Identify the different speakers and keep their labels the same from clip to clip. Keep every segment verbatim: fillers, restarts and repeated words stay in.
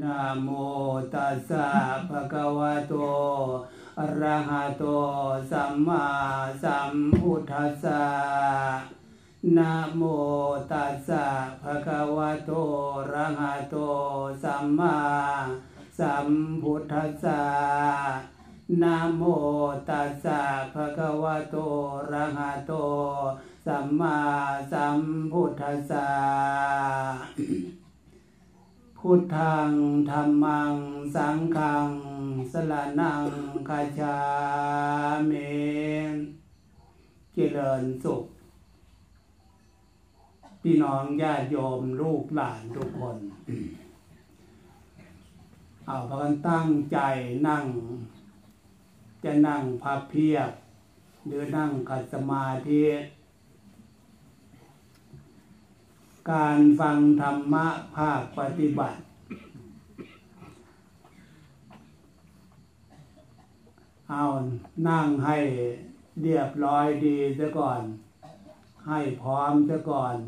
Speaker 1: นะโมตัสสะภะคะวะโตอะระหะโตสัมมาสัมพุทธัสสะนะโมตัสสะภะคะวะโตอะระหะโตสัมมาสัมพุทธัสสะนะโมตัสสะภะคะวะโตอะระหะโตสัมมาสัมพุทธัสสะพุทธังธัมมังสังฆังสรณังคัจฉามิเจริญสุขพี่น้องญาติโยมลูกหลานทุกคนเอาพากันตั้งใจนั่งจะนั่งพับเพียบหรือนั่งขัดสมาธิการฟังธรรมะภาคปฏิบัติเอานั่งให้เรียบร้อยดีซะก่อนให้พร้อมซะก่อน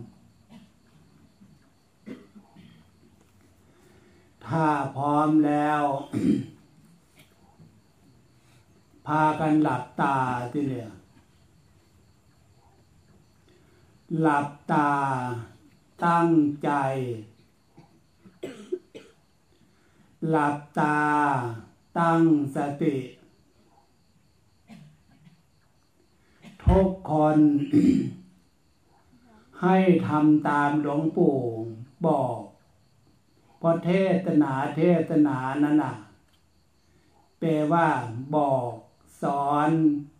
Speaker 1: ถ้าพร้อมแล้ว พากันหลับตาทีเดียวหลับตาตั้งใจหลับตาตั้งสติทุกคน ให้ทำตามหลวงปู่บอกเพราะเทศนาเทศนานั้นน่ะแปลว่าบอกสอน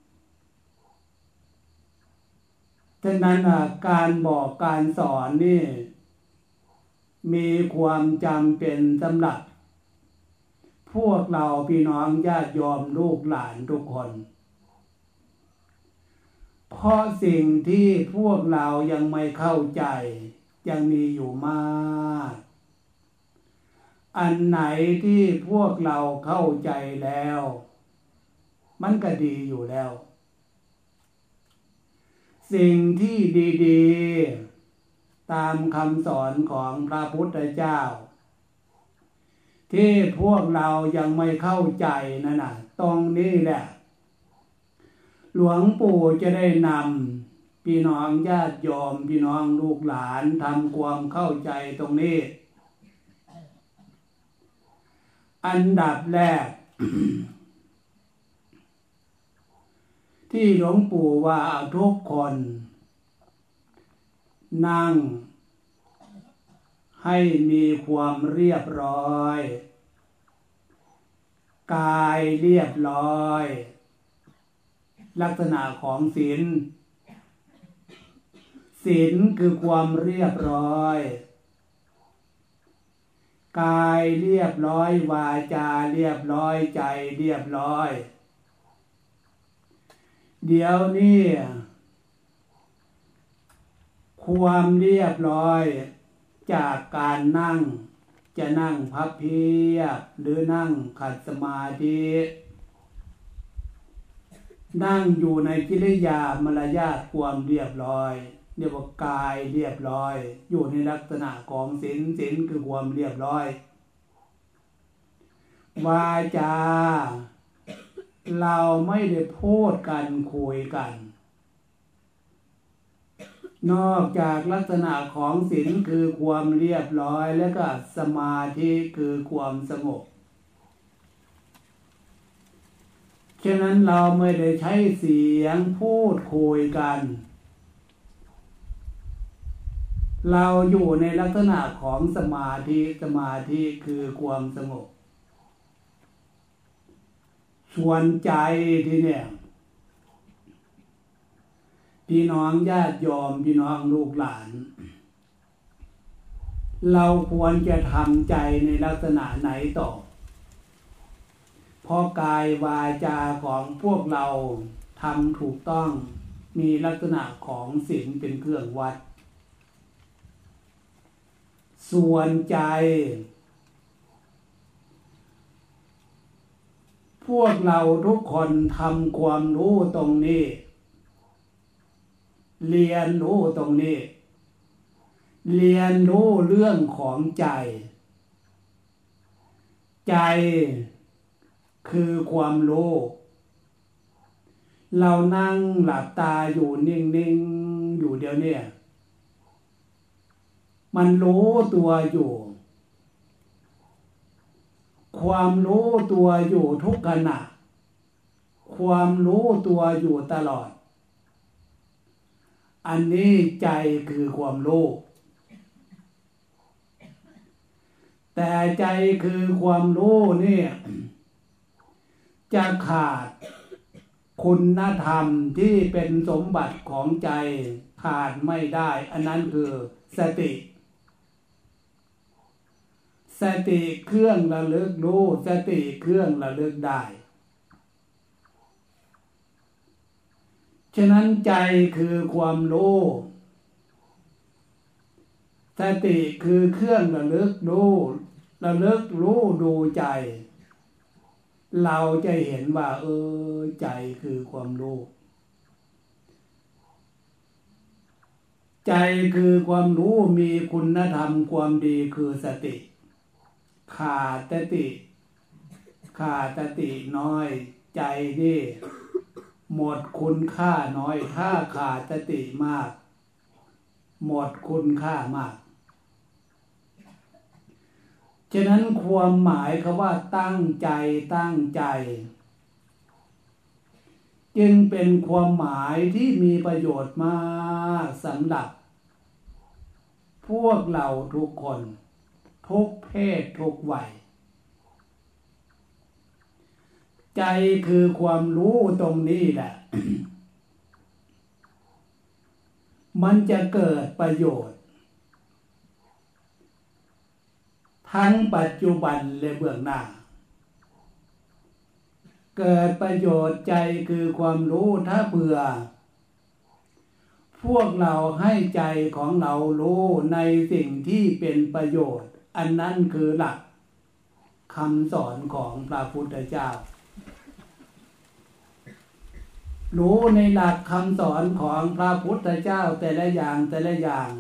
Speaker 1: ฉะนั้นการบอกการสอนนี่มีความจำเป็นสำหรับพวกเราพี่น้องญาติโยมลูกหลานทุกคนเพราะสิ่งที่พวกเรายังไม่เข้าใจยังมีอยู่มากอันไหนที่พวกเราเข้าใจแล้วมันก็ดีอยู่แล้วสิ่งที่ดีๆตามคำสอนของพระพุทธเจ้าที่พวกเรายังไม่เข้าใจนั่นน่ะตรงนี้แหละหลวงปู่จะได้นำพี่น้องญาติโยมพี่น้องลูกหลานทำความเข้าใจตรงนี้อันดับแรก ที่หลวงปู่ว่าทุกคนนั่งให้มีความเรียบร้อยกายเรียบร้อยลักษณะของศีลศีลคือความเรียบร้อยกายเรียบร้อยวาจาเรียบร้อยใจเรียบร้อยเดี๋ยวนี้ความเรียบร้อยจากการนั่งจะนั่งพับเพียบหรือนั่งขัดสมาธินั่งอยู่ในกิริยามารยาทความเรียบร้อยเรียกว่ากายเรียบร้อยอยู่ในลักษณะของศีลศีลคือความเรียบร้อยวาจาเราไม่ได้พูดกันคุยกันนอกจากลักษณะของศีลคือความเรียบร้อยแล้วก็สมาธิคือความสงบฉะนั้นเราไม่ได้ใช้เสียงพูดคุยกันเราอยู่ในลักษณะของสมาธิสมาธิคือความสงบส่วนใจที่เนี่ยพี่น้องญาติโยมพี่น้องลูกหลานเราควรจะทำใจในลักษณะไหนต่อเพราะกายวาจาของพวกเราทำถูกต้องมีลักษณะของศีลเป็นเครื่องวัดส่วนใจพวกเราทุกคนทำความรู้ตรงนี้เรียนรู้ตรงนี้เรียนรู้เรื่องของใจใจคือความรู้เรานั่งหลับตาอยู่นิ่งๆอยู่เดี๋ยวนี้มันรู้ตัวอยู่ความรู้ตัวอยู่ทุกขณะความรู้ตัวอยู่ตลอดอันนี้ใจคือความรู้แต่ใจคือความรู้นี่จะขาดคุณธรรมที่เป็นสมบัติของใจขาดไม่ได้อันนั้นคือสติสติเครื่องระลึกรู้สติเครื่องระลึกได้ฉะนั้นใจคือความรู้สติคือเครื่องระลึกรู้ระลึกรู้ดูใจเราจะเห็นว่าเออใจคือความรู้ใจคือความรู้มีคุณธรรมความดีคือสติขาดสติขาดสติน้อยใจนี่หมดคุณค่าน้อยถ้าขาดสติมากหมดคุณค่ามากฉะนั้นความหมายคำว่าตั้งใจตั้งใจจึงเป็นความหมายที่มีประโยชน์มากสำหรับพวกเราทุกคนทุกเพศทุกวัยใจคือความรู้ตรงนี้แหละ มันจะเกิดประโยชน์ทั้งปัจจุบันและเบื้องหน้าเกิดประโยชน์ใจคือความรู้ถ้าเผื่อพวกเราให้ใจของเรารู้ในสิ่งที่เป็นประโยชน์อันนั้นคือหลักคำสอนของพระพุทธเจ้ารู้ในหลักคำสอนของพระพุทธเจ้าแต่ละอย่างแต่ละอย่าง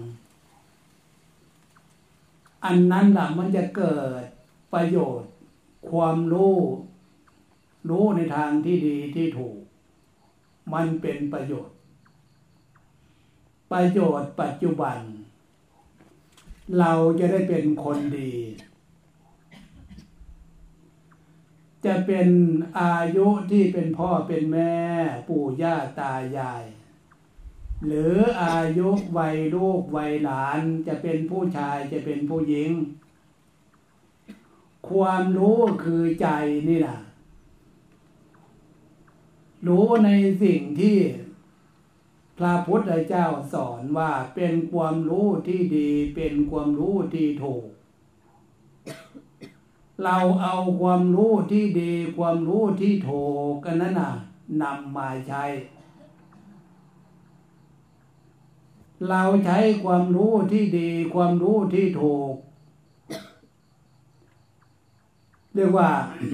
Speaker 1: อันนั้นล่ะมันจะเกิดประโยชน์ความรู้รู้ในทางที่ดีที่ถูกมันเป็นประโยชน์ประโยชน์ปัจจุบันเราจะได้เป็นคนดีจะเป็นอายุที่เป็นพ่อเป็นแม่ปู่ย่าตายายหรืออายุวัยลูกวัยหลานจะเป็นผู้ชายจะเป็นผู้หญิงความรู้คือใจนี่นะรู้ในสิ่งที่พระพุทธเจ้าสอนว่าเป็นความรู้ที่ดีเป็นความรู้ที่ถูกเราเอาความรู้ที่ดีความรู้ที่ถูกกันนั้นน่ะนำมาใช้เราใช้ความรู้ที่ดีความรู้ที่ถูกเรียกว่า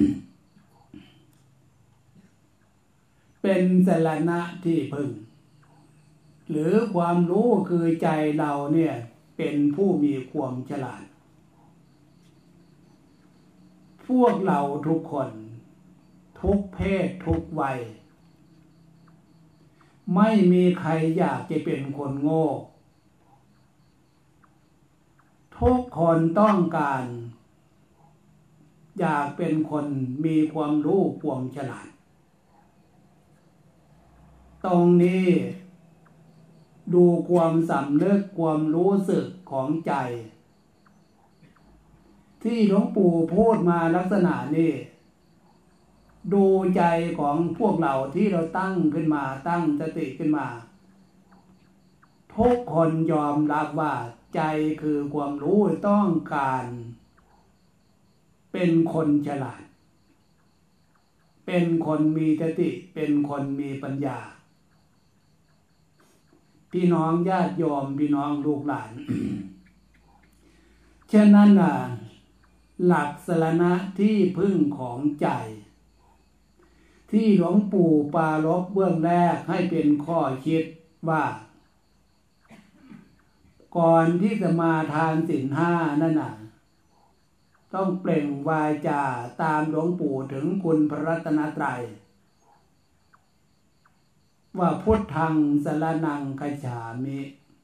Speaker 1: เป็นสรณะที่พึ่งหรือความรู้คือใจเราเนี่ยเป็นผู้มีความฉลาดพวกเราทุกคนทุกเพศทุกวัยไม่มีใครอยากจะเป็นคนโง่ทุกคนต้องการอยากเป็นคนมีความรู้ความฉลาดตรงนี้ดูความสำนึกความรู้สึกของใจที่หลวงปู่พูดมาลักษณะนี้ดูใจของพวกเราที่เราตั้งขึ้นมาตั้งสติขึ้นมาทุกคนยอมรับว่าใจคือความรู้ต้องการเป็นคนฉลาดเป็นคนมีสติเป็นคนมีปัญญาพี่น้องญาติโยมพี่น้องลูกหลาน ฉะนั้นน่ะหลักสรณะที่พึ่งของใจที่หลวงปู่ปารภเบื้องแรกให้เป็นข้อคิดว่าก่อนที่จะมาทานศีลห้านั่นน่ะต้องเปล่งวาจาตามหลวงปู่ถึงคุณพระรัตนตรัยว่าพุทธังสรณังคัจฉามิ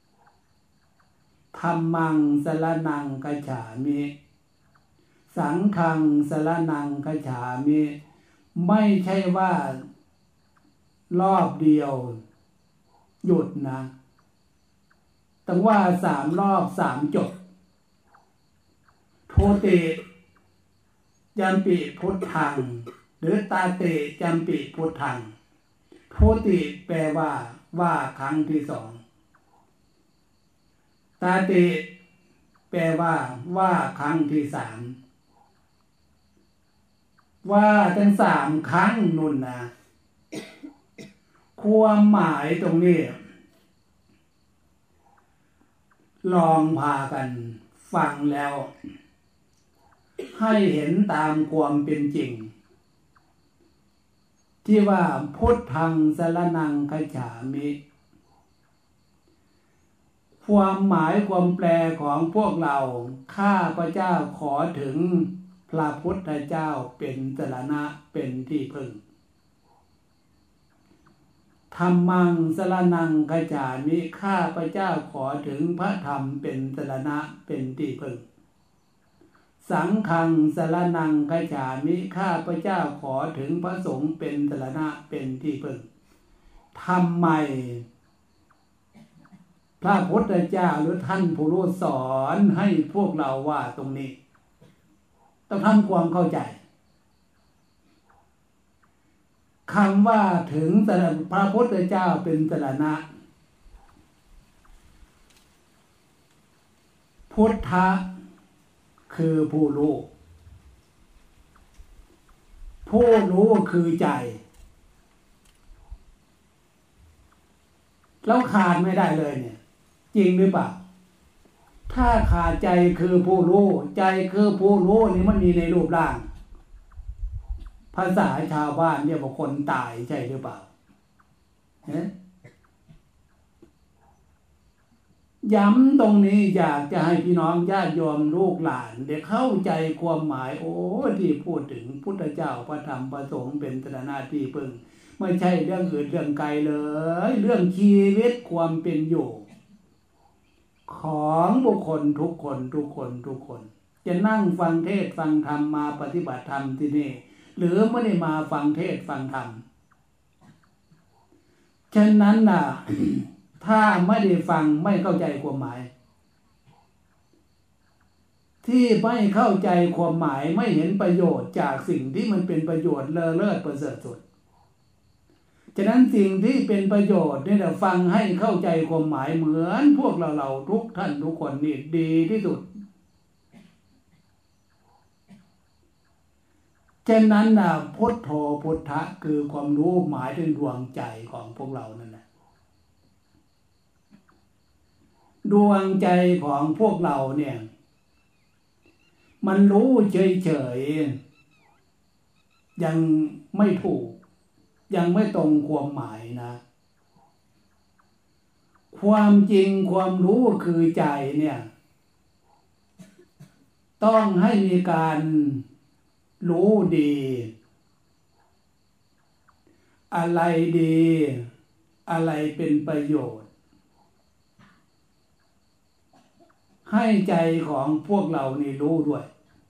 Speaker 1: ธัมมังสรณังคัจฉามิสังฆังสรณังคัจฉามิไม่ใช่ว่ารอบเดียวหยุดนะต้องว่าสามรอบสามจบโทติยัมปิพุทธังหรือตาเตยัมปิพุทธังโทติแปลว่าว่าครั้งที่สองตาติแปลว่าว่าครั้งที่สามว่าทั้งสามครั้งนุ่นนะความหมายตรงนี้ลองพากันฟังแล้วให้เห็นตามความเป็นจริงที่ว่าพุทธังสรณังคัจฉามิความหมายความแปลของพวกเราข้าพเจ้าขอถึงพระพุทธเจ้าเป็นสรณะเป็นที่พึ่งธัมมังสรณังคัจฉามิข้าพเจ้าขอถึงพระธรรมเป็นสรณะเป็นที่พึ่งสังฆังสรณังคัจฉามิข้าพเจ้าขอถึงพระสงฆ์เป็นสรณะเป็นที่พึ่งทำไมพระพุทธเจ้าหรือท่านผู้รู้สอนให้พวกเราว่าตรงนี้ต้องทำความเข้าใจคำว่าถึงพระพุทธเจ้าเป็นสรณะพุทธะคือผู้รู้ผู้รู้คือใจแล้วขาดไม่ได้เลยเนี่ยจริงหรือเปล่าถ้าขาดใจคือผู้รู้ใจคือผู้รู้นี่มันมีในรูปร่างภาษาชาวบ้านเรียกว่าคนตายใช่หรือเปล่าเนี่ยย้ำตรงนี้อยากจะให้พี่น้องญาติโยมลูกหลานได้เข้าใจความหมายโอ้ที่พูดถึงพุทธเจ้าพระธรรมพระสงฆ์เป็นสรณะที่พึ่งไม่ใช่เรื่องอื่นเรื่องไกลเลยเรื่องชีวิตความเป็นอยู่ของบุคคลทุกคนทุกคนทุกคนจะนั่งฟังเทศฟังธรรมมาปฏิบัติธรรมที่นี่หรือไม่ได้มาฟังเทศฟังธรรมฉะนั้นน่ะ ถ้าไม่ได้ฟังไม่เข้าใจความหมายที่ไม่เข้าใจความหมายไม่เห็นประโยชน์จากสิ่งที่มันเป็นประโยชน์เลอเลิศประเสริฐสุดฉะนั้นสิ่งที่เป็นประโยชน์นี่แหละฟังให้เข้าใจความหมายเหมือนพวกเราเราทุกท่านทุกคนนี่ดีที่สุดฉะนั้นนะพุทโธพุทธะคือความรู้หมายถึงดวงใจของพวกเรานั่นแหละดวงใจของพวกเราเนี่ยมันรู้เฉยๆยังไม่ถูกยังไม่ตรงความหมายนะความจริงความรู้คือใจเนี่ยต้องให้มีการรู้ดีอะไรดีอะไรเป็นประโยชน์ให้ใจของพวกเรานี่รู้ด้วย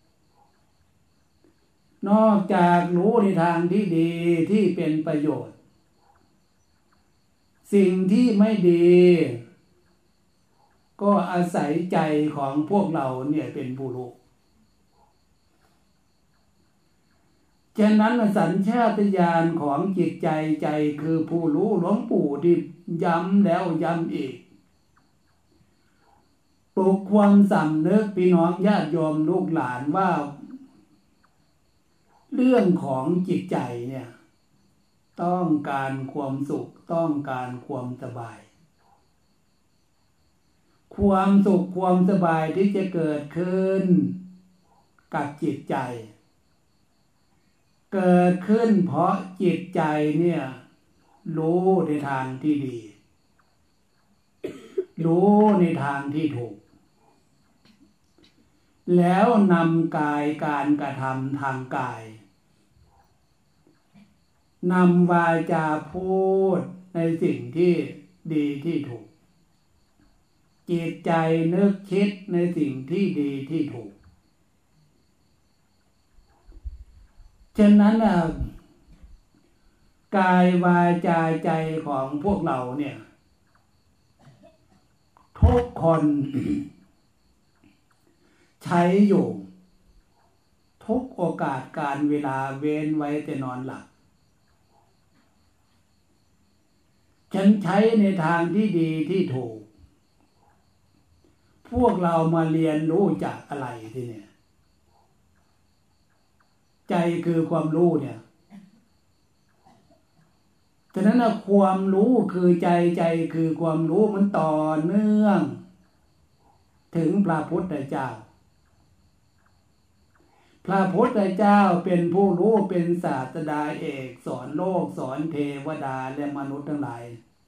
Speaker 1: นอกจากรู้ในทางที่ดีที่เป็นประโยชน์สิ่งที่ไม่ดีก็อาศัยใจของพวกเราเนี่ยเป็นผู้รู้ฉะนั้นสัญชาตญาณของจิตใจใจคือผู้รู้หลวงปู่ที่ย้ำแล้วย้ำอีกปลุกความสำนึกพี่น้องญาติโยมลูกหลานว่าเรื่องของจิตใจเนี่ยต้องการความสุขต้องการความสบายความสุขความสบายที่จะเกิดขึ้นกับจิตใจเกิดขึ้นเพราะจิตใจเนี่ยรู้ในทางที่ดีรู้ในทางที่ถูกแล้วนำกายการกระทำทางกายนำวาจาพูดในสิ่งที่ดีที่ถูกจิตใจนึกคิดในสิ่งที่ดีที่ถูกฉะนั้นกายวาจาใจของพวกเราเนี่ยทุกคน ใช้อยู่ทุกโอกาสการเวลาเว้นไว้แต่นอนหลับฉันใช้ในทางที่ดีที่ถูกพวกเรามาเรียนรู้จากอะไรทีเนี่ยใจคือความรู้เนี่ยฉะนั้นนะความรู้คือใจใจคือความรู้มันต่อเนื่องถึงพระพุทธเจ้าพระพุทธเจ้าเป็นผู้รู้เป็นศาสดาเอกสอนโลกสอนเทวดาและมนุษย์ทั้งหลาย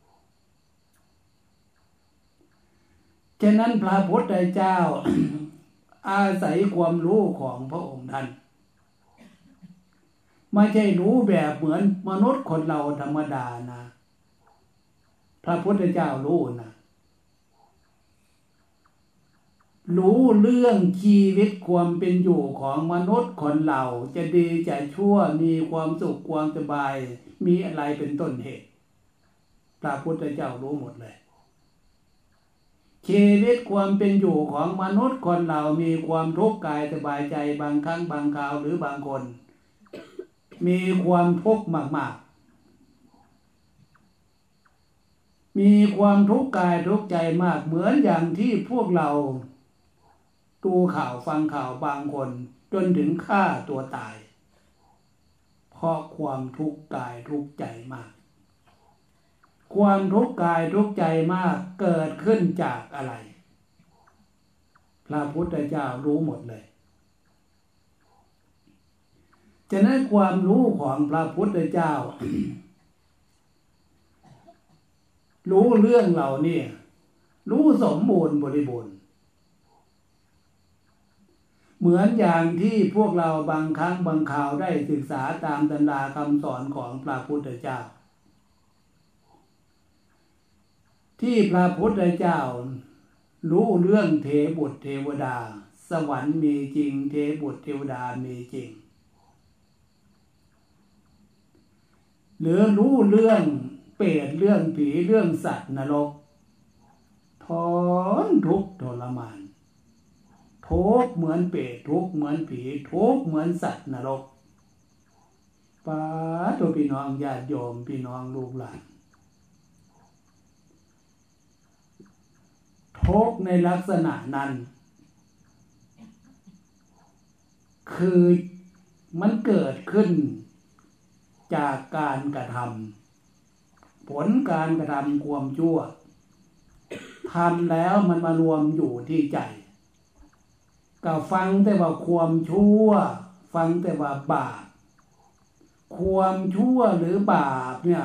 Speaker 1: ฉะนั้นพระพุทธเจ้า อาศัยความรู้ของพระองค์ท่านไม่ใช่รู้แบบเหมือนมนุษย์คนเราธรรมดานะพระพุทธเจ้ารู้นะรู้เรื่องชีวิตความเป็นอยู่ของมนุษย์คนเราจะดีจะชั่วมีความสุขความสบายมีอะไรเป็นต้นเหตุพระพุทธเจ้ารู้หมดเลยชีวิตความเป็นอยู่ของมนุษย์คนเรามีความทุกข์กายสบายใจบางครั้งบางคราวหรือบางคนมีความทุกข์มากๆมีความทุกข์กายทุกข์ใจมากเหมือนอย่างที่พวกเราดูข่าวฟังข่าวบางคนจนถึงฆ่าตัวตายเพราะความทุกข์กายทุกข์ใจมากความทุกข์กายทุกข์ใจมากเกิดขึ้นจากอะไรพระพุทธเจ้ารู้หมดเลยฉะนั้นความรู้ของพระพุทธเจ้า รู้เรื่องเหล่านี้รู้สมบูรณ์บริบูรณ์เหมือนอย่างที่พวกเราบางครั้งบางคราวได้ศึกษาตามตำราคำสอนของพระพุทธเจ้าที่พระพุทธเจ้ารู้เรื่องเทบุตรเทวดาสวรรค์มีจริงเทบุตรเทวดามีจริงหรือรู้เรื่องเปรตเรื่องผีเรื่องสัตว์นรกทนทุกข์ทรมานทุกข์เหมือนเปรตทุกข์เหมือนผีทุกข์เหมือนสัตว์นรกป้าตัวพี่น้องญาติโยมพี่น้องลูกหลานทุกข์ในลักษณะนั้นคือมันเกิดขึ้นจากการกระทำผลการกระทำความชั่วทำแล้วมันมารวมอยู่ที่ใจก็ฟังแต่ว่าความชั่วฟังแต่ว่าบาปความชั่วหรือบาปเนี่ย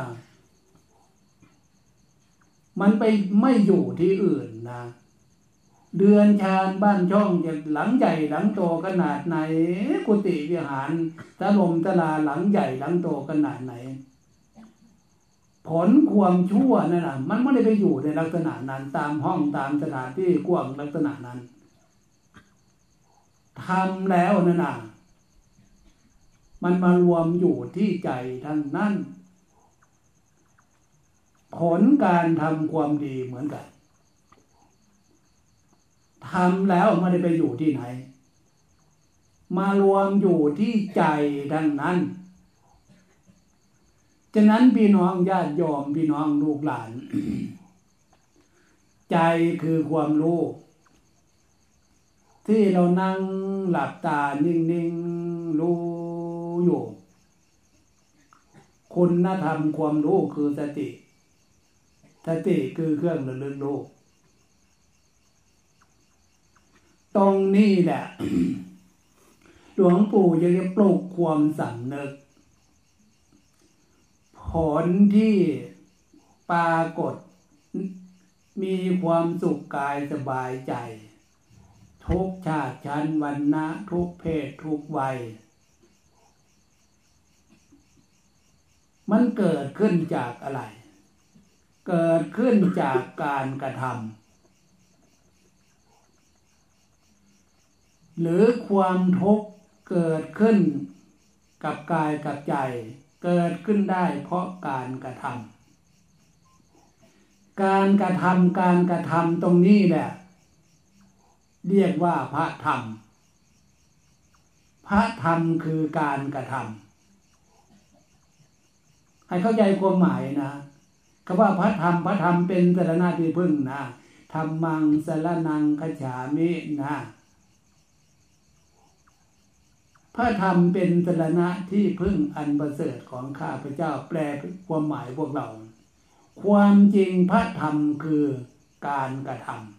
Speaker 1: มันไปไม่อยู่ที่อื่นนะเดือนชานบ้านช่องจะหลังใหญ่หลังโตขนาดไหนกุฏิวิหารตะลมตะลาหลังใหญ่หลังโตขนาดไหนผลความชั่วนั่นน่ะมันไม่ได้ไปอยู่ในลักษณะนั้นตามห้องตามสถานที่กว้างลักษณะนั้นทำแล้วนั่นน่ะมันมารวมอยู่ที่ใจทั้งนั้นผลการทำความดีเหมือนกันทำแล้วไม่ได้ไปอยู่ที่ไหนมารวมอยู่ที่ใจทั้งนั้นฉะนั้นพี่น้องญาติโยมพี่น้องลูกหลาน ใจคือความรู้ที่เรานั่งหลับตานิ่งๆรู้อยู่คุณธรรมความรู้คือสติสติคือเครื่องระลึกรู้ตรงนี้แหละ หลวงปู่จะปลุกความสำนึกผลที่ปรากฏมีความสุขกายสบายใจททุกชาติชั้นวรรณะทุกเพศทุกวัยมันเกิดขึ้นจากอะไรเกิดขึ้นจากการกระทำหรือความทุกข์เกิดขึ้นกับกายกับใจเกิดขึ้นได้เพราะการกระทำการกระทำการกระทำตรงนี้แหละเรียกว่าพระธรรมพระธรรมคือการกระทำให้เข้าใจความหมายนะคำว่าพระธรรมพระธรรมเป็นสรณะที่พึ่งนะธัมมังสรณังคัจฉามินะพระธรรมเป็นสรณะที่พึ่งอันประเสริฐของข้าพเจ้าแปลความหมายพวกเราความจริงพระธรรมคือการกระทำ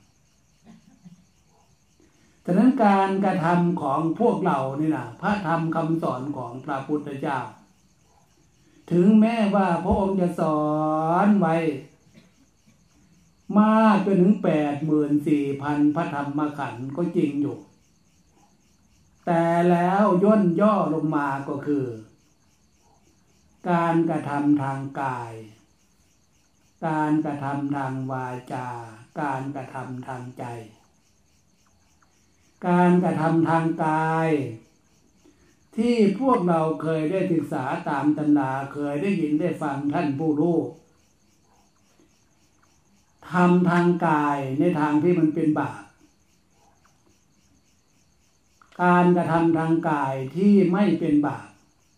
Speaker 1: ฉะนั้นการกระทำของพวกเรานี่นะพระธรรมคำสอนของพระพุทธเจ้าถึงแม้ว่าพระองค์จะสอนไว้มากจนถึงแปดหมื่นสี่พันพระธรรมขันธ์ก็จริงอยู่แต่แล้วย่นย่อลงมาก็คือการกระทำทางกายการกระทำทางวาจาการกระทำทางใจการกระทำทางกายที่พวกเราเคยได้ศึกษาตามตำราเคยได้ยินได้ฟังท่านผู้รู้ทำทางกายในทางที่มันเป็นบาปการกระทำทางกายที่ไม่เป็นบาป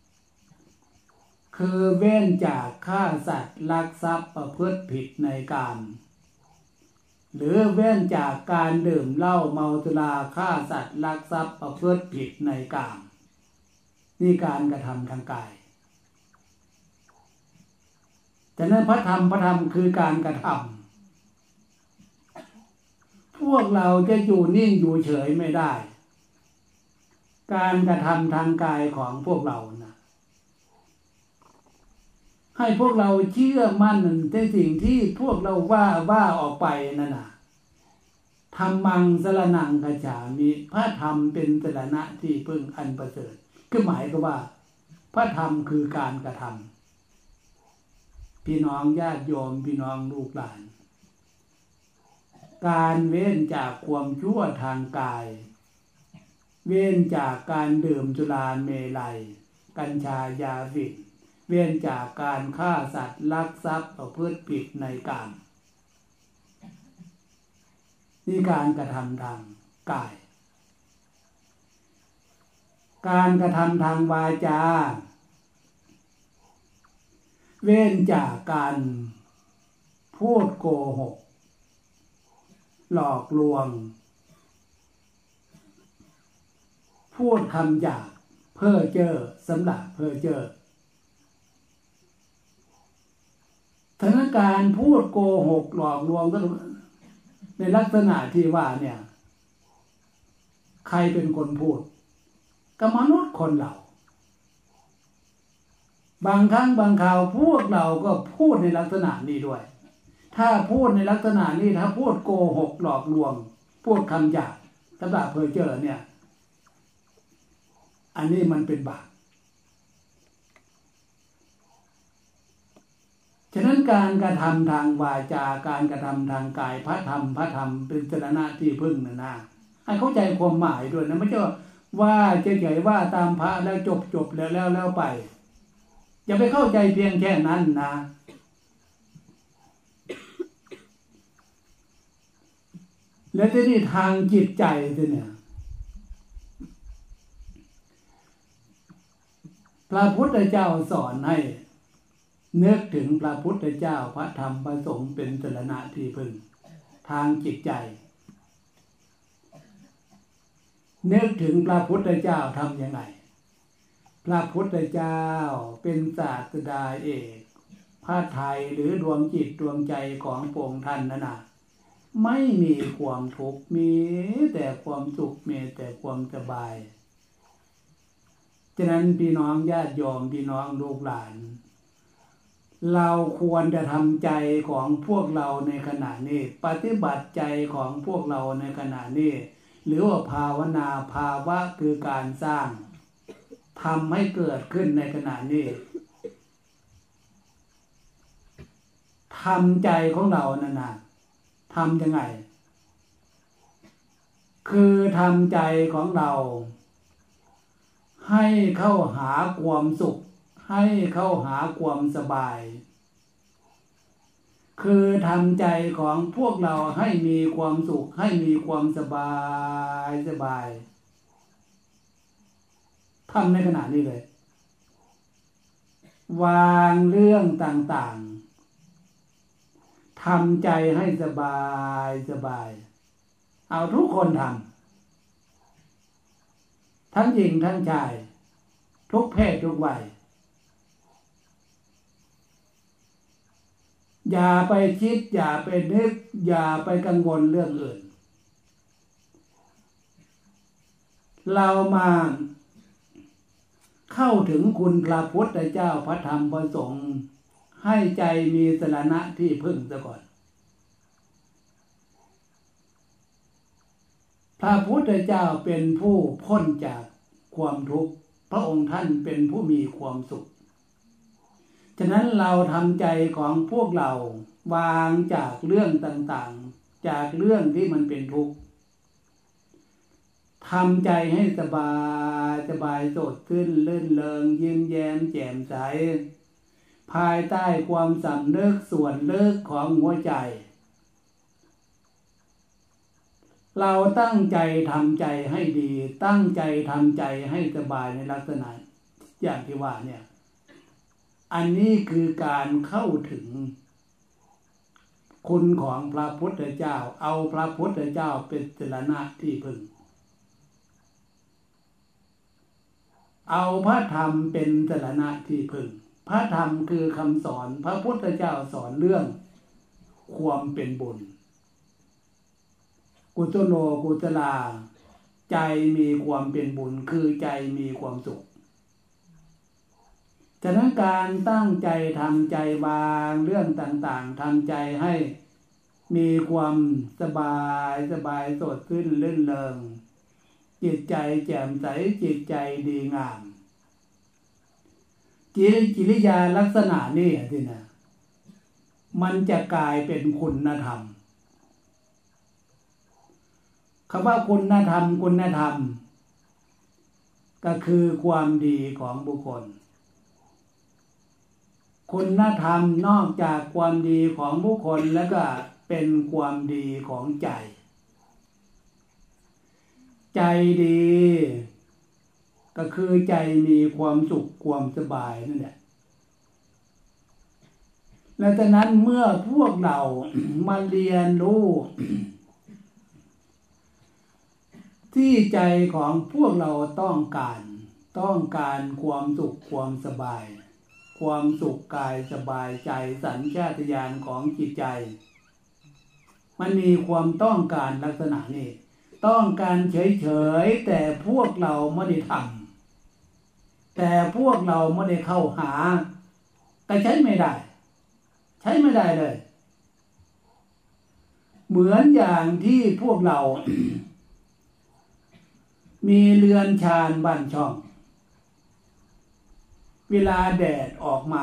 Speaker 1: คือเว้นจากฆ่าสัตว์ลักทรัพย์ประพฤติผิดในกามหรือเว้นจากการดื่มเหล้าเมาสุราฆ่าสัตว์ลักทรัพย์ประพฤติผิดในกามนี่การกระทำทางกายฉะนั้นพระธรรมพระธรรมคือการกระทำพวกเราจะอยู่นิ่งอยู่เฉยไม่ได้การกระทำทางกายของพวกเรานะให้พวกเราเชื่อมั่นในสิ่งที่พวกเราว่าว่าออกไปนั่นน่ะธัมมังสรณังคัจฉามิพระธรรมเป็นสรณะที่พึ่งอันประเสริฐคือหมายก็ว่าพระธรรมคือการกระทำพี่น้องญาติโยมพี่น้องลูกหลานการเว้นจากความชั่วทางกายเว้นจากการดื่มสุราเมลัยกัญชายาฝิ่นเว้นจากการฆ่าสัตว์ลักทรัพย์ประพฤติผิดในกามนี่การกระทำทางกายการกระทำทางวาจาเว้นจากการพูดโกหกหลอกลวงพูดคำหยาบเพ้อเจ้อสำหรับเพ้อเจ้อทั้งการพูดโกหกหลอกลวงก็ในลักษณะที่ว่าเนี่ยใครเป็นคนพูดก็มนุษย์คนเราบางครั้งบางคราวพวกเราก็พูดในลักษณะนี้ด้วยถ้าพูดในลักษณะนี้ถ้าพูดโกหกหลอกลวงพูดคำหยาบสำหรับเพ้อเจ้อเนี่ยอันนี้มันเป็นบาปฉะนั้นการกระทำทางวาจาการกระทำทางกายพระธรรมพระธรรมเป็นสรณะที่พึ่งนะนะให้เข้าใจความหมายด้วยนะไม่ใช่ว่าเฉยๆว่าตามพระแล้วจบจบแล้วแล้วแล้วไปอย่าไปเข้าใจเพียงแค่นั้นนะแล้วที่นี่ทางจิตใจเนี่ยพระพุทธเจ้าสอนให้นึกถึงพระพุทธเจ้าพระธรรมพระสงฆ์เป็นสรณะที่พึ่งทางจิตใจนึกถึงพระพุทธเจ้าทำยังไงพระพุทธเจ้าเป็นศาสดาเอกพระทัยหรือดวงจิตดวงใจของพระองค์ท่านนั่นน่ะไม่มีความทุกข์มีแต่ความสุขมีแต่ความสบายฉะนั้นพี่น้องญาติโยมพี่น้องลูกหลานเราควรจะทำใจของพวกเราในขณะนี้ปฏิบัติใจของพวกเราในขณะนี้หรือว่าภาวนาภาวะคือการสร้างทำให้เกิดขึ้นในขณะนี้ทำใจของเรานั่นนะทำยังไงคือทำใจของเราให้เข้าหาความสุขให้เข้าหาความสบายคือทำใจของพวกเราให้มีความสุขให้มีความสบายสบายทำในขณะนี้เลยวางเรื่องต่างๆทำใจให้สบายสบายเอาทุกคนทำทั้งหญิงทั้งชายทุกเพศทุกวัยอย่าไปคิดอย่าไปนึกอย่าไปกังวลเรื่องอื่นเรามาเข้าถึงคุณพระพุทธเจ้าพระธรรมพระสงฆ์ให้ใจมีสรณะที่พึ่งซะก่อนพระพุทธเจ้าเป็นผู้พ้นจากความทุกข์พระองค์ท่านเป็นผู้มีความสุขฉะนั้นเราทำใจของพวกเราวางจากเรื่องต่างๆจากเรื่องที่มันเป็นทุกข์ทำใจให้สบายสบายสดขึ้นลื่นเริงยิ้มแย้มแจ่มใสภายใต้ความสำนึกส่วนลึกของหัวใจเราตั้งใจทำใจให้ดีตั้งใจทำใจให้สบายในลักษณะอย่างที่ว่าเนี่ยอันนี้คือการเข้าถึงคุณของพระพุทธเจ้าเอาพระพุทธเจ้าเป็นสรณะที่พึ่งเอาพระธรรมเป็นสรณะที่พึ่งพระธรรมคือคำสอนพระพุทธเจ้าสอนเรื่องความเป็นบุญกุศโลกุศลาใจมีความเป็นบุญคือใจมีความสุขฉะนั้นการตั้งใจทำใจวางเรื่องต่างๆทำใจให้มีความสบายสบายสดขึ้นลื่นเริงจิตใจแจ่มใสจิตใจดีงามกิริยาลักษณะนี้ที่นะมันจะกลายเป็นคุณธรรมคำว่าคุณธรรมคุณธรรมก็คือความดีของบุคคลคุณธรรมนอกจากความดีของบุคคลแล้วก็เป็นความดีของใจใจดีก็คือใจมีความสุขความสบายนั่นแหละและฉะนั้นเมื่อพวกเรา มาเรียนรู้ที่ใจของพวกเราต้องการต้องการความสุขความสบายความสุขกายสบายใจสัญชาตญาณของจิตใจมันมีความต้องการลักษณะนี้ต้องการเฉยๆแต่พวกเราไม่ได้ทำแต่พวกเราไม่ได้เข้าหาแต่ใช้ไม่ได้ใช้ไม่ได้เลยเหมือนอย่างที่พวกเรา มีเรือนชานบ้านช่องเวลาแดดออกมา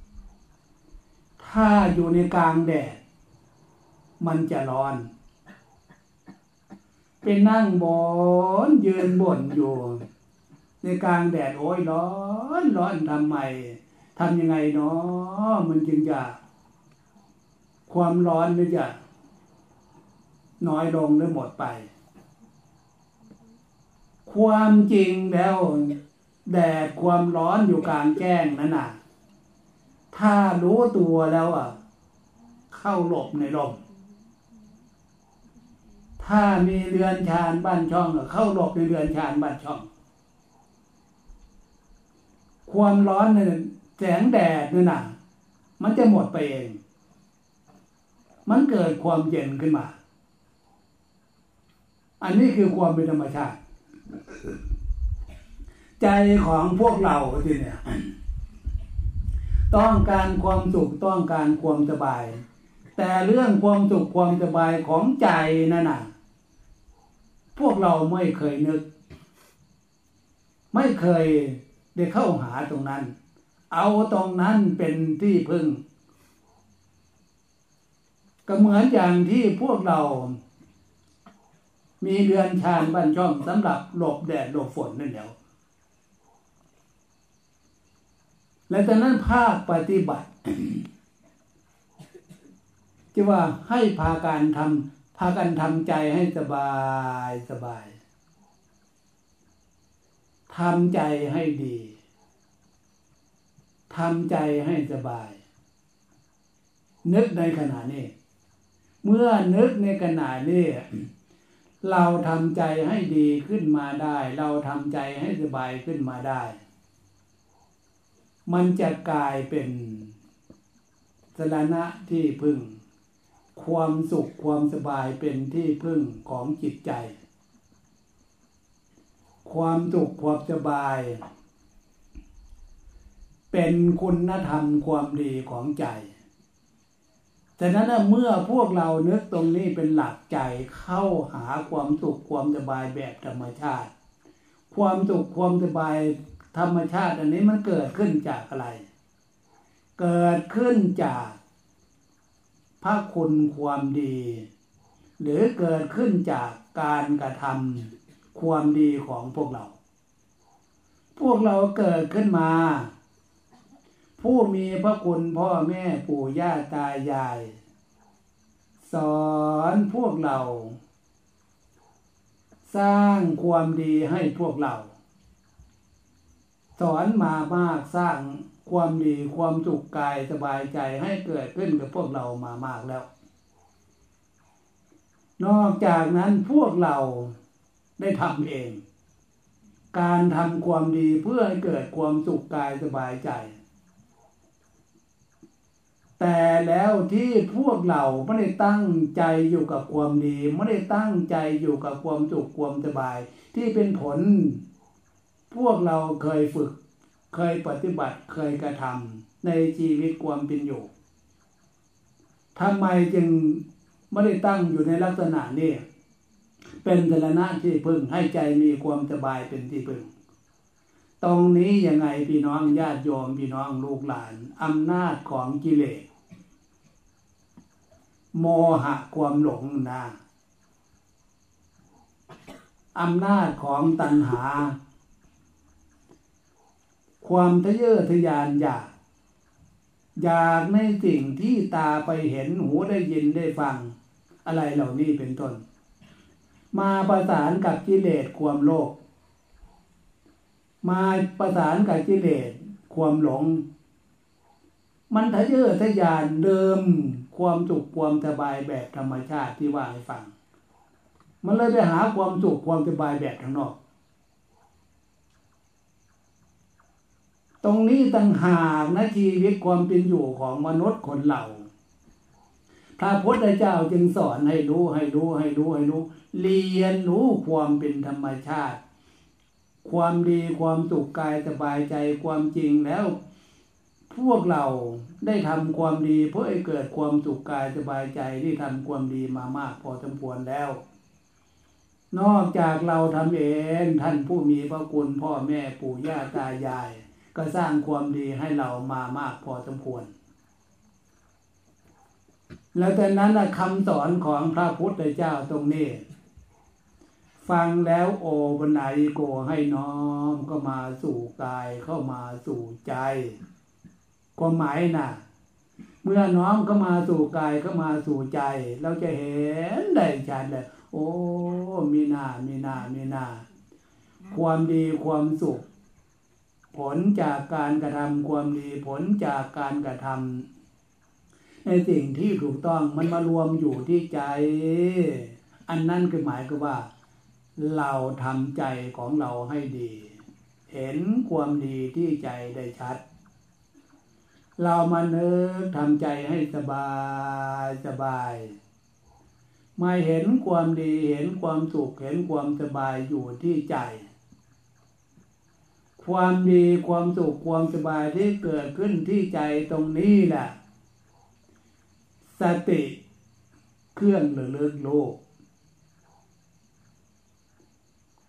Speaker 1: ถ้าอยู่ในกลางแดดมันจะร้อนไปนั่งบ่นยืนบ่นอยู่ในกลางแดดโอ้ยร้อนร้อนทำไมทำยังไงเนาะมันจึงจะความร้อนมันจะน้อยลงหรือหมดไปความจริงแล้วแดดความร้อนอยู่กลางแจ้งนั่นน่ะถ้ารู้ตัวแล้วอ่ะเข้าหลบในร่มถ้ามีเรือนชานบ้านช่องเข้าหลบในเรือนชานบ้านช่องความร้อนเนี่ยแสงแดดนั่นน่ะมันจะหมดไปเองมันเกิดความเย็นขึ้นมาอันนี้คือความเป็นธรรมชาติใจของพวกเราที่เนี่ยต้องการความสุขต้องการความสบายแต่เรื่องความสุขความสบายของใจนั่นน่ะพวกเราไม่เคยนึกไม่เคยได้เข้าหาตรงนั้นเอาตรงนั้นเป็นที่พึ่งก็เหมือนอย่างที่พวกเรามีเรือนชานบ้านช่องสำหรับหลบแดดหลบฝนนั่นแหละและจากนั้นภาคปฏิบัติ ที่ว่าให้พาการทำพากันทำใจให้สบายสบายทำใจให้ดีทำใจให้สบายนึกในขณะนี้เมื่อนึกในขณะนี้เราทำใจให้ดีขึ้นมาได้เราทำใจให้สบายขึ้นมาได้มันจะกลายเป็นสรณะที่พึ่งความสุขความสบายเป็นที่พึ่งของจิตใจความสุขความสบายเป็นคุณธรรมความดีของใจฉะนั้นเมื่อพวกเรานึกตรงนี้เป็นหลักใจเข้าหาความสุขความสบายแบบธรรมชาติความสุขความสบายธรรมชาติอันนี้มันเกิดขึ้นจากอะไรเกิดขึ้นจากพระคุณความดีหรือเกิดขึ้นจากการกระทำความดีของพวกเราพวกเราเกิดขึ้นมาผู้มีพระคุณพ่อแม่ปู่ย่าตายายสอนพวกเราสร้างความดีให้พวกเราสอนมามากสร้างความดีความสุขกายสบายใจให้เกิดขึ้นกับพวกเรามามากแล้วนอกจากนั้นพวกเราได้ทำเองการทำความดีเพื่อให้เกิดความสุขกายสบายใจแต่แล้วที่พวกเราไม่ได้ตั้งใจอยู่กับความดีไม่ได้ตั้งใจอยู่กับความสุขความสบายที่เป็นผลพวกเราเคยฝึกเคยปฏิบัติเคยกระทำในชีวิตความเป็นอยู่ทำไมจึงไม่ได้ตั้งอยู่ในลักษณะนี้เป็นสรณะที่พึ่งให้ใจมีความสบายเป็นที่พึ่งตรงนี้ยังไงพี่น้องญาติโยมพี่น้องลูกหลานอำนาจของกิเลสโมหะความหลงนะอำนาจของตัณหาความทะเยอทะยานอยากอยากในสิ่งที่ตาไปเห็นหูได้ยินได้ฟังอะไรเหล่านี้เป็นต้นมาประสานกับกิเลสความโลภมาประสานกับกิเลสความหลงมันทะเยอทะยานเดิมความสุขความสบายแบบธรรมชาติที่ว่าให้ฟังมันเลยไปหาความสุขความสบายแบบข้างนอกตรงนี้ต่างหากนะชีวิตความเป็นอยู่ของมนุษย์คนเราพระพุทธเจ้าจึงสอนให้รู้ให้รู้ให้รู้ให้รู้เรียนรู้ความเป็นธรรมชาติความดีความสุขกายสบายใจความจริงแล้วพวกเราได้ทำความดีเพื่อให้เกิดความสุขกายสบายใจที่ทำความดีมามากพอสมควรแล้วนอกจากเราทำเองท่านผู้มีพระคุณพ่อแม่ปู่ย่าตายายก็สร้างความดีให้เรามามากพอสมควรแล้วแต่นั้นคำสอนของพระพุทธเจ้าตรงนี้ฟังแล้วโอปัญญิโกให้น้อมก็มาสู่กายเข้ามาสู่ใจความหมายน่ะเมื่อน้อมเข้ามาสู่กายเข้ามาสู่ใจเราจะเห็นได้ชัดเลยโอ้มีหน้ามีหน้ามีหน้าความดีความสุขผลจากการกระทำความดีผลจากการกระทำในสิ่งที่ถูกต้องมันมารวมอยู่ที่ใจอันนั้นคือหมายคือว่าเราทำใจของเราให้ดีเห็นความดีที่ใจได้ชัดเรามาเนึกทำใจให้สบายสบายมาเห็นความดีเห็นความสุขเห็นความสบายอยู่ที่ใจความดีความสุขความสบายที่เกิดขึ้นที่ใจตรงนี้แหละสติเครื่องระลึกโลก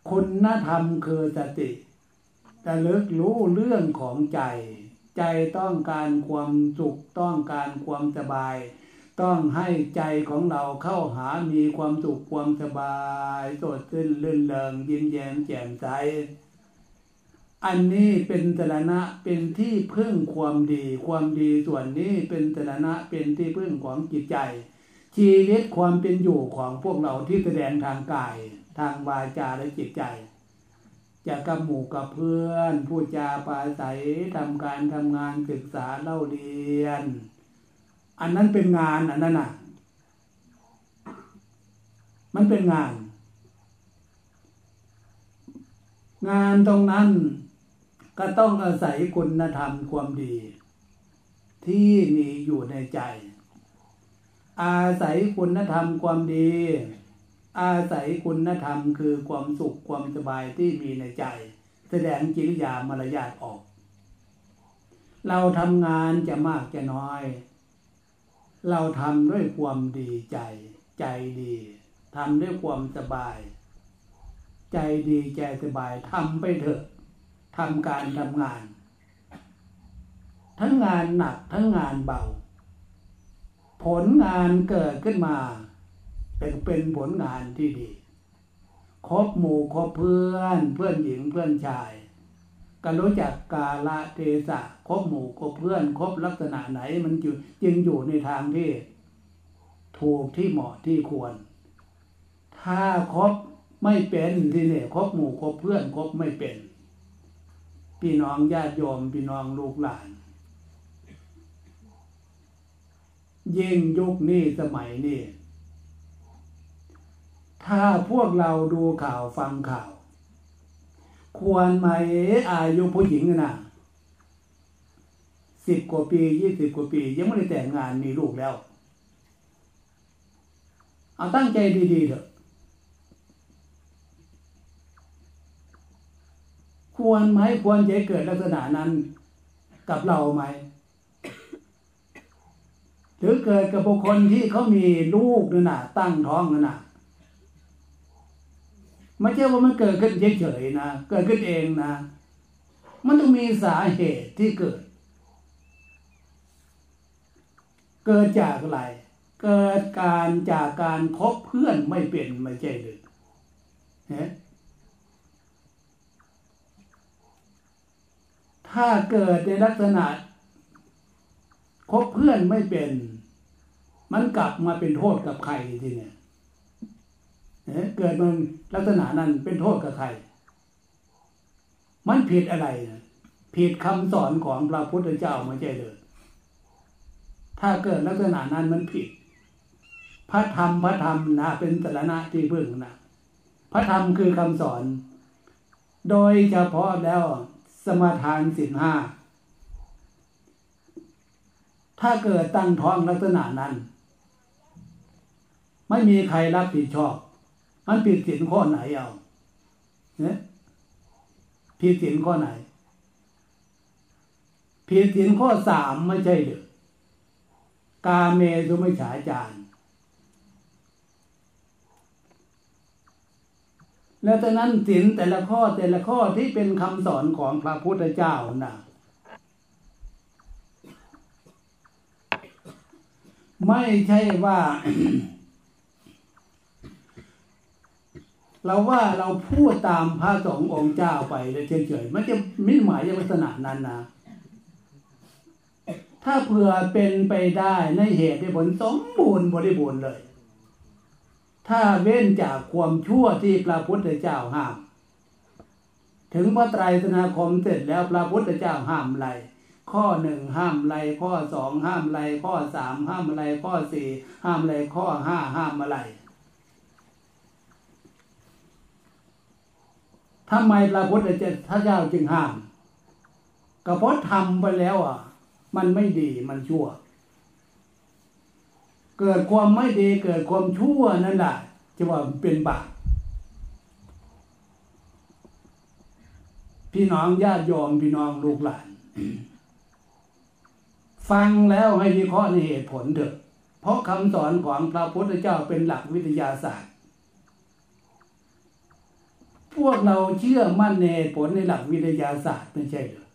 Speaker 1: คุณธรรมคือสติระลึกรู้เรื่องของใจใจต้องการความสุขต้องการความสบายต้องให้ใจของเราเข้าหามีความสุขความสบายสดชื่นลื่นเริงยิ้มแย้มแจ่มใสอันนี้เป็นสรณะเป็นที่พึ่งความดีความดีส่วนนี้เป็นสรณะเป็นที่พึ่งของจิตใจชีวิตความเป็นอยู่ของพวกเราที่แสดงทางกายทางวาจาและจิตใจจะกับหมู่กับเพื่อนพูดจาปราศัยทำการทำงานศึกษาเล่าเรียนอันนั้นเป็นงานอันนั้นน่ะมันเป็นงานงานตรงนั้นก็ต้องอาศัยคุณธรรมความดีที่มีอยู่ในใจอาศัยคุณธรรมความดีอาศัยคุณธรรมคือความสุขความสบายที่มีในใจแสดงกิริยามารยาทออกเราทำงานจะมากจะน้อยเราทำด้วยความดีใจใจดีทำด้วยความสบายใจดีใจสบายทำไปเถอะทำการทำงานทั้งงานหนักทั้งงานเบาผลงานเกิดขึ้นมาเป็นเป็นผลงานที่ดีคบหมู่คบเพื่อนเพื่อนหญิงเพื่อนชายก็รู้จักกาลเทศะคบหมู่คบเพื่อนคบลักษณะไหนมันจึงอยู่ในทางที่ถูกที่เหมาะที่ควรถ้าคบไม่เป็นที่นี่คบหมู่คบเพื่อนคบไม่เป็นพี่น้องญาติโยมพี่น้องลูกหลานยิ่งยุคนี้สมัยนี้ถ้าพวกเราดูข่าวฟังข่าวควรไหมอายุผู้หญิงน่ะสิบกว่าปียี่สิบกว่าปียังไม่ได้แต่งงานมีลูกแล้วเอาตั้งใจดีๆเถอะควรไหมควรจะเกิดลักษณะนั้นกับเราไหมหรือเกิดกับบุคคลที่เขามีลูกนั่นน่ะตั้งท้องนั่นน่ะไม่ใช่ว่ามันเกิดขึ้นเฉยๆนะเกิดขึ้นเองนะมันต้องมีสาเหตุที่เกิดเกิดจากอะไรเกิดการจากการคบเพื่อนไม่เป็นไม่ใช่หรือเฮ้ถ้าเกิดในลักษณะคบเพื่อนไม่เป็นมันกลับมาเป็นโทษกับใครทีเนี่ยเกิดมันลักษณะนั้นเป็นโทษกับใครมันผิดอะไรนะผิดคำสอนของพระพุทธเจ้าไม่ใช่เลยถ้าเกิดลักษณะนั้นมันผิดพระธรรมพระธรรมนะเป็นสรณะที่พึ่งนะพระธรรมคือคำสอนโดยเฉพาะแล้วสมาทานศีลห้าถ้าเกิดตั้งท้องลักษณะนั้นไม่มีใครรับผิดชอบมันผิดศีลข้อไหนเอาเนี่ยผิดศีลข้อไหนผิดศีลข้อสามไม่ใช่หรือกาเมสุมิจฉาจารแล้วจากนั้นศีลแต่ละข้อแต่ละข้อที่เป็นคำสอนของพระพุทธเจ้าน่ะไม่ใช่ว่า เราว่าเราพูดตามพระสงฆ์องค์เจ้าไปเลยเฉยๆมันจะไม่หมายลักษณะนั้นนะถ้าเผื่อเป็นไปได้ในเหตุในผลสมบูรณ์บริบูรณ์เลยถ้าเว้นจากความชั่วที่พระพุทธเจ้าห้ามถึงพระไตรสนาคมเสร็จแล้วพระพุทธเจ้าห้ามอะไรข้อหนึ่งห้ามอะไรข้อสองห้ามอะไรข้อสามห้ามอะไรข้อสี่ห้ามอะไรข้อห้าห้ามอะไรทำไมพระพุทธเจ้าจึงห้ามก็เพราะทำไปแล้วอ่ะมันไม่ดีมันชั่วเกิดความไม่ดีเกิดความชั่วนั่นแหละจะว่าเป็นบาปพี่น้องญาติโยมพี่น้องลูกหลาน ฟังแล้วให้วิเคราะห์ในเหตุผลเถอะเพราะคำสอนของพระพุทธเจ้าเป็นหลักวิทยาศาสตร์พพวกเราเชื่อมั่นในผลในหลักวิทยาศาสตร์ไม่ใช่เหรอ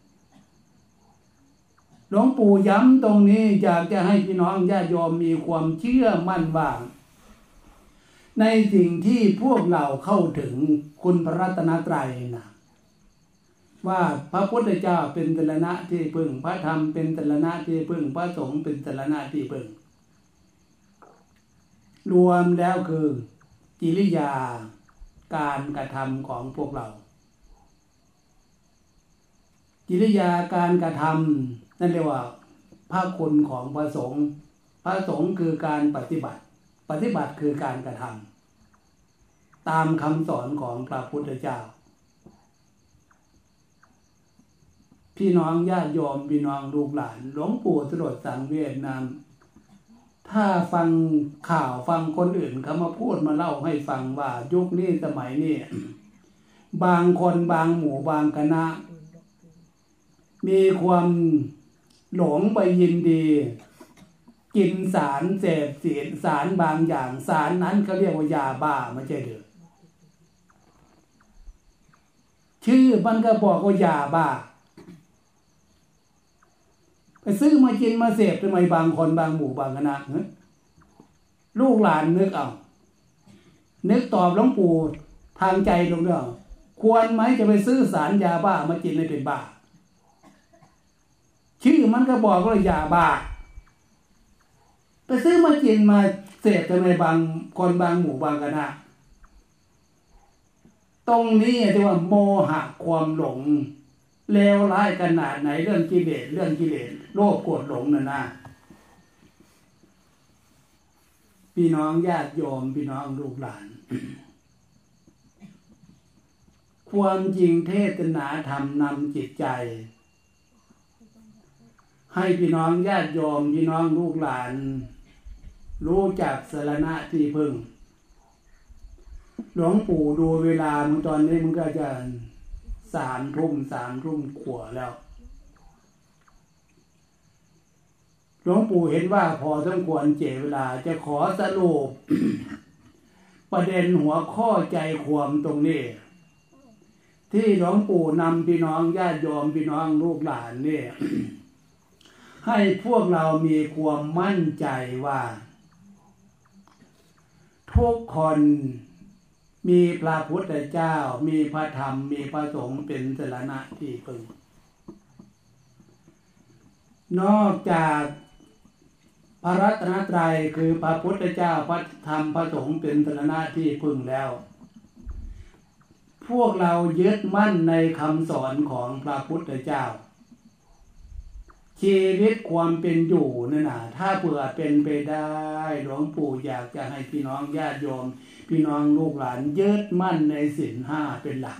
Speaker 1: หลวงปู่ย้ำตรงนี้อยากจะให้พี่น้องญาติโยมมีความเชื่อมั่นว่าในสิ่งที่พวกเราเข้าถึงคุณพระรัตนตรัยนะว่าพระพุทธเจ้าเป็นสรณะที่พึ่งพระธรรมเป็นสรณะที่พึ่งพระสงฆ์เป็นสรณะที่พึ่งรวมแล้วคือกิริยาการกระทำของพวกเรากิริยาการกระทำนั่นเรียกว่าพระคุณของพระสงฆ์พระสงฆ์คือการปฏิบัติปฏิบัติคือการกระทำตามคำสอนของพระพุทธเจ้าพี่น้องญาติโยมพี่น้องลูกหลานหลวงปู่สลดสังเวชนามถ้าฟังข่าวฟังคนอื่นเขามาพูดมาเล่าให้ฟังว่ายุคนี้สมัยนี้ บางคนบางหมู่บางคณะมีความหลงไปยินดีกินสารเสพติดสารบางอย่างสารนั้นเขาเรียกว่ายาบ้าไม่ใช่หรือชื่อมันก็บอกว่ายาบ้าไปซื้อมากินมาเสพทำไมบางคนบางหมู่บางคณะลูกหลานนึกเอานึกตอบหลวงปู่ทางใจตรงเรื่องควรไหมจะไปซื้อสารยาบ้ามากินให้เป็นบ้าชื่อมันก็บอกว่ายาบ้าไปซื้อมากินมาเสพทำไมบางคนบางหมู่บางคณะตรงนี้ที่ว่าโมหะความหลงเลวร้ายขนาดไหนเรื่องกิเลสเรื่องกิเลสโลภโกรธหลงน่ะนะพี่น้องญาติโยมพี่น้องลูกหลาน ความจริงเทศนาธรรมนำจิตใจให้พี่น้องญาติโยมพี่น้องลูกหลานรู้จักสรณะที่พึ่งหลวงปู่ดูเวลามึงตอนนี้มึงก็จะสามทุ่มสามทุ่มขวบแล้วหลวงปู่เห็นว่าพอสมควรเจเวลาจะขอสรุป ประเด็นหัวข้อใจความตรงนี้ที่หลวงปู่นำพี่น้องญาติโยมพี่น้องลูกหลานนี่ ให้พวกเรามีความมั่นใจว่าทุกคนมีพระพุทธเจ้ามีพระธรรมมีพระสงฆ์เป็นสรณะที่พึ่งนอกจากพระรัตนตรัยคือพระพุทธเจ้าพระธรรมพระสงฆ์เป็นสรณะที่พึ่งแล้วพวกเรายึดมั่นในคำสอนของพระพุทธเจ้าชีวิตความเป็นอยู่นั่นน่ะถ้าเผื่อเป็นไปได้หลวงปู่อยากจะให้พี่น้องญาติโยมพี่น้องลูกหลานยึดมั่นในศีลห้าเป็นหลัก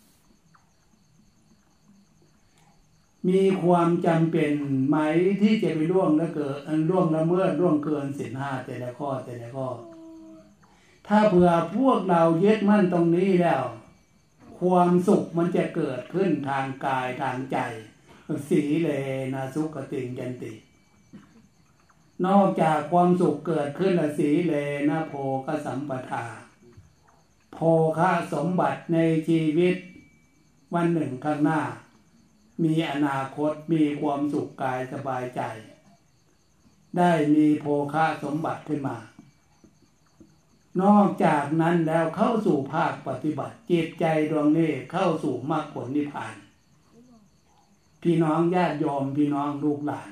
Speaker 1: มีความจำเป็นไหมที่จะไปล่วงละเกิดล่วงละเมิดล่วงเกินศีลห้าแต่ละข้อแต่ละข้อถ้าเผื่อพวกเรายึดมั่นตรงนี้แล้วความสุขมันจะเกิดขึ้นทางกายทางใจสีเลนะสุขติงยันตินอกจากความสุขเกิดขึ้นละสีเลนะโภคสัมปทาโภคสมบัติในชีวิตวันหนึ่งข้างหน้ามีอนาคตมีความสุขกายสบายใจได้มีโภคสมบัติขึ้นมานอกจากนั้นแล้วเข้าสู่ภาคปฏิบัติจิตใจดวงนี้เข้าสู่มรรคผลนิพพานพี่น้องญาติโยมพี่น้องลูกหลาน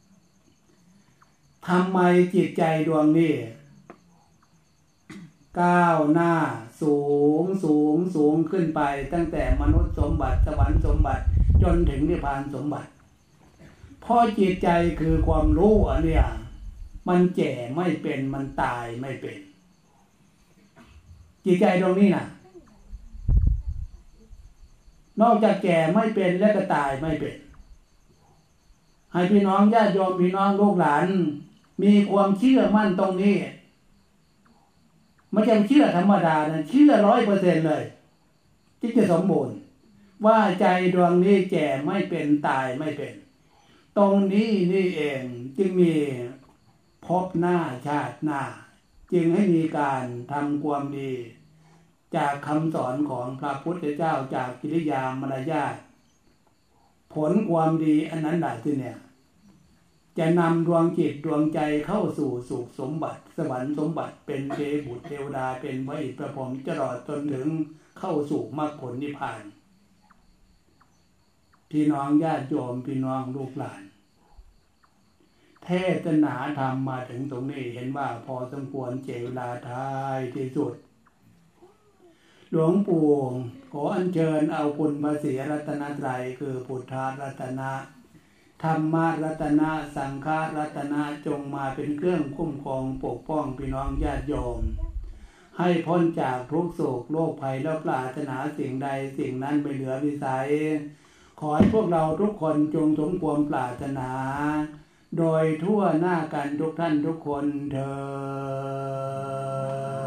Speaker 1: ทำไมจิตใจดวงนี้ก้าวหน้าสูงสูงสูงขึ้นไปตั้งแต่มนุษย์สมบัติสวรรค์สมบัติจนถึงนิพพานสมบัติเพราะจิตใจคือความรู้อันเนี้ยมันแก่ไม่เป็นมันตายไม่เป็นจิตใจดวงนี้น่ะนอกจากแก่ไม่เป็นและก็ตายไม่เป็นให้พี่น้องญาติโยมพี่น้องลูกหลานมีความเชื่อมั่นตรงนี้ไม่ใช่เชื่อธรรมดานะเชื่อร้อยเปอร์เซ็นต์เลยที่จะสมบูรณ์ว่าใจดวงนี้แก่ไม่เป็นตายไม่เป็นตรงนี้นี่เองจึงมีพบหน้าชาติหน้าจึงให้มีการทำความดีจากคำสอนของพระพุทธเจ้าจากกิริยามารยาทผลความดีอันนั้นแหละที่เนี่ยจะนำดวงจิตดวงใจเข้าสู่สุขสมบัติสวรรค์สมบัติเป็นเทพบุตรเทวดาเป็นพระอิศพระพรหมตลอดจนถึงเข้าสู่มรรคผลนิพพานพี่น้องญาติโยมพี่น้องลูกหลานเทศนาธรรมมาถึงตรงนี้เห็นว่าพอสมควรเจเวลาท้ายที่สุดหลวงปู่ขออัญเชิญเอาคุณพระศรีรัตนตรัยคือพุทธรัตนะธรรมรัตนะสังฆรัตนะจงมาเป็นเครื่องคุ้มครองปกป้องพี่น้องญาติโยมให้พ้นจากทุกโศกโรคภัยและปรารถนาสิ่งใดสิ่งนั้นไม่เหลือวิสัยขอให้พวกเราทุกคนจงสมความปรารถนาโดยทั่วหน้ากันทุกท่านทุกคนเถิด